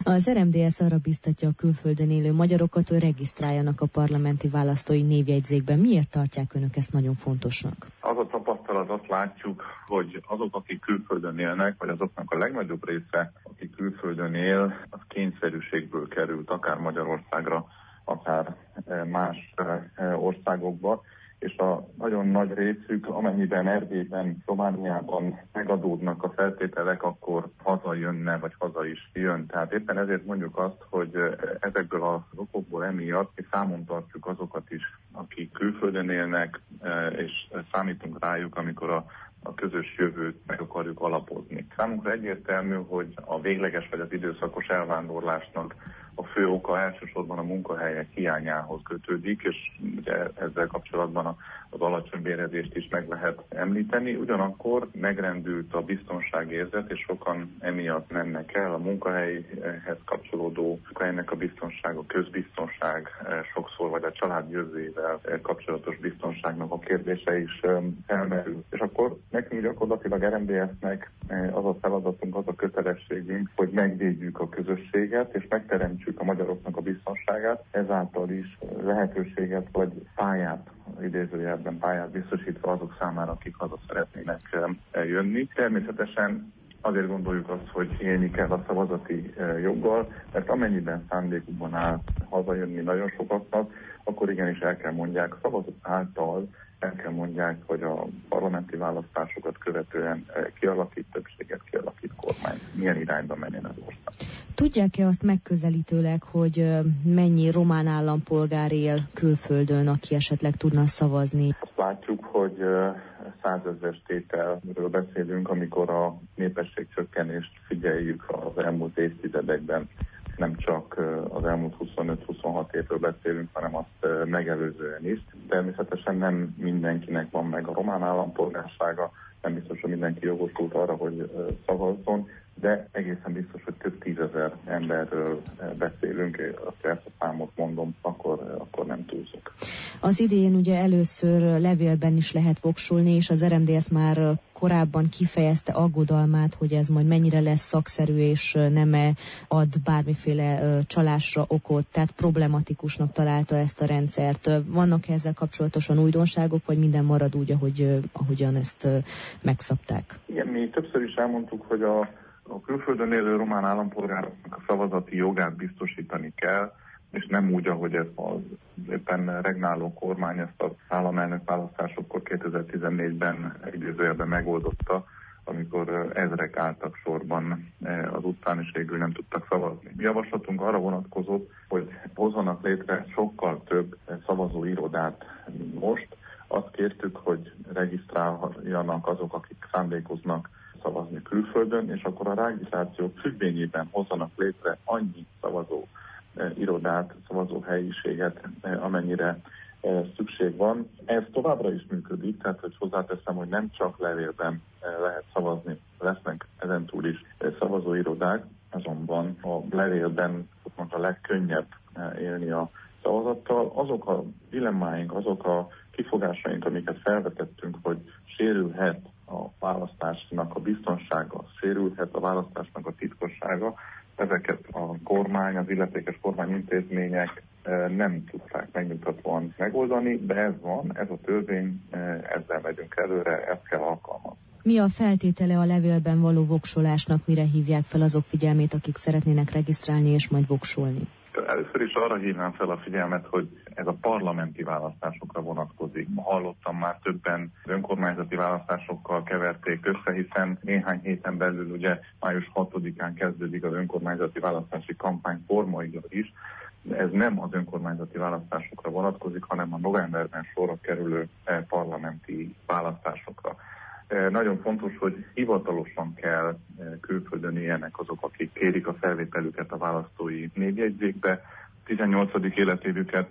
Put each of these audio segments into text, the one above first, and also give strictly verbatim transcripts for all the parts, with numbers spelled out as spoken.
Az er em dé es arra biztatja a külföldön élő magyarokat, hogy regisztráljanak a parlamenti választói névjegyzékben. Miért tartják önök ezt nagyon fontosnak? Az a tapasztalat, azt látjuk, hogy azok, akik külföldön élnek, vagy azoknak a legnagyobb része, akik külföldön él, az kényszerűségből került akár Magyarországra, akár más országokba, és a nagyon nagy részük, amennyiben Erdélyben, Romániában megadódnak a feltételek, akkor hazajönne, vagy haza is jön. Tehát éppen ezért mondjuk azt, hogy ezekből az okokból emiatt mi számon tartjuk azokat is, akik külföldön élnek, és számítunk rájuk, amikor a a közös jövőt meg akarjuk alapozni. Számunkra egyértelmű, hogy a végleges vagy az időszakos elvándorlásnak a fő oka elsősorban a munkahelyek hiányához kötődik, és ugye ezzel kapcsolatban az alacsony bérezést is meg lehet említeni. Ugyanakkor megrendült a biztonságérzet, és sokan emiatt mennek el. A munkahelyhez kapcsolódó munkahelynek a biztonság, a közbiztonság sokszor, vagy a család jövőjével kapcsolatos biztonságnak a kérdése is felmerül. És akkor nekünk gyakorlatilag er em dé es-nek az a feladatunk, az a kötelességünk, hogy megvédjük a közösséget, és megteremtsük a magyaroknak a biztonságát, ezáltal is lehetőséget vagy pályát, idézőjelben pályát biztosítva azok számára, akik haza szeretnének jönni. Természetesen azért gondoljuk azt, hogy élni kell a szavazati joggal, mert amennyiben szándékukban áll hazajönni nagyon sokaknak, akkor igenis el kell mondják, szavazat által el kell mondják, hogy a parlamenti választásokat követően kialakít többséget, kialakít kormány, milyen irányba menjen az ország. Tudják-e azt megközelítőleg, hogy mennyi román állampolgár él külföldön, aki esetleg tudna szavazni? Azt látjuk, hogy százezres tételről beszélünk, amikor a népességcsökkenést figyeljük az elmúlt évtizedekben. Nem csak az elmúlt huszonöt-huszonhat évről beszélünk, hanem azt megelőzően is. Természetesen nem mindenkinek van meg a román állampolgársága, nem biztos, hogy mindenki jogosult arra, hogy szavazzon, de egészen biztos, hogy több tízezer emberről beszélünk, azt ezt a számot mondom, akkor, akkor nem túlzok. Az idén ugye először levélben is lehet voksolni, és az er em dé es már korábban kifejezte aggodalmát, hogy ez majd mennyire lesz szakszerű, és nem ad bármiféle csalásra okot, tehát problematikusnak találta ezt a rendszert. Vannak ezzel kapcsolatosan újdonságok, vagy minden marad úgy, ahogy, ahogyan ezt megszabták? Igen, mi többször is elmondtuk, hogy a, a külföldön élő román állampolgároknak a szavazati jogát biztosítani kell, és nem úgy, ahogy ez az éppen regnáló kormány ezt az államelnök választásokkor kétezer-tizennégyben idézőjelben megoldotta, amikor ezrek álltak sorban az utcán, és végül nem tudtak szavazni. Javaslatunk arra vonatkozott, hogy hozzanak létre sokkal több szavazóirodát, mint most. Azt kértük, hogy regisztráljanak azok, akik szándékoznak szavazni külföldön, és akkor a regisztráció függvényében hozzanak létre annyi szavazó irodát, szavazóhelyiséget, amennyire szükség van. Ez továbbra is működik, tehát hogy hozzáteszem, hogy nem csak levélben lehet szavazni, lesznek ezentúl is szavazóirodák, azonban a levélben a legkönnyebb élni a szavazattal. Azok a dilemmáink, azok a kifogásaink, amiket felvetettünk, hogy sérülhet a választásnak a biztonsága, sérülhet a választásnak a titkossága, ezeket a kormány, az illetékes kormányintézmények nem tudták megnyugtatóan megoldani, de ez van, ez a törvény, ezzel megyünk előre, ezt kell alkalmazni. Mi a feltétele a levélben való voksolásnak, mire hívják fel azok figyelmét, akik szeretnének regisztrálni és majd voksolni? Először is arra hívnám fel a figyelmet, hogy ez a parlamenti választásokra vonatkozik. Hallottam már többen önkormányzati választásokkal keverték össze, hiszen néhány héten belül ugye május hatodikán kezdődik az önkormányzati választási kampány formailag is. Ez nem az önkormányzati választásokra vonatkozik, hanem a novemberben sorra kerülő parlamenti választásokra. Nagyon fontos, hogy hivatalosan kell külföldön éljenek azok, akik kérik a felvételüket a választói névjegyzékbe. tizennyolcadik életévüket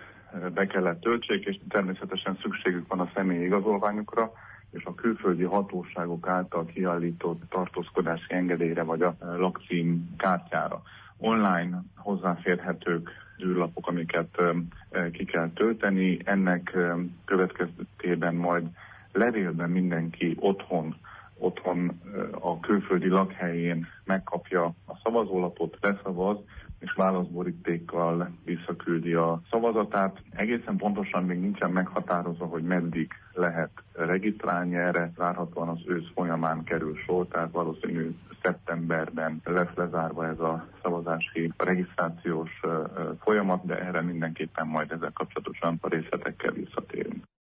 be kellett töltsék, és természetesen szükségük van a személyi igazolványukra, és a külföldi hatóságok által kiállított tartózkodási engedélyre vagy a lakcím kártyára. Online hozzáférhetők űrlapok, amiket ki kell tölteni, ennek következtében majd levélben mindenki otthon otthon a külföldi lakhelyén megkapja a szavazólapot, leszavaz, és válaszborítékkal visszaküldi a szavazatát. Egészen pontosan még nincsen meghatározva, hogy meddig lehet regisztrálni erre. Várhatóan az ősz folyamán kerül sor, tehát valószínű szeptemberben lesz lezárva ez a szavazási, a regisztrációs folyamat, de erre mindenképpen majd ezzel kapcsolatosan a részletekkel visszatérünk.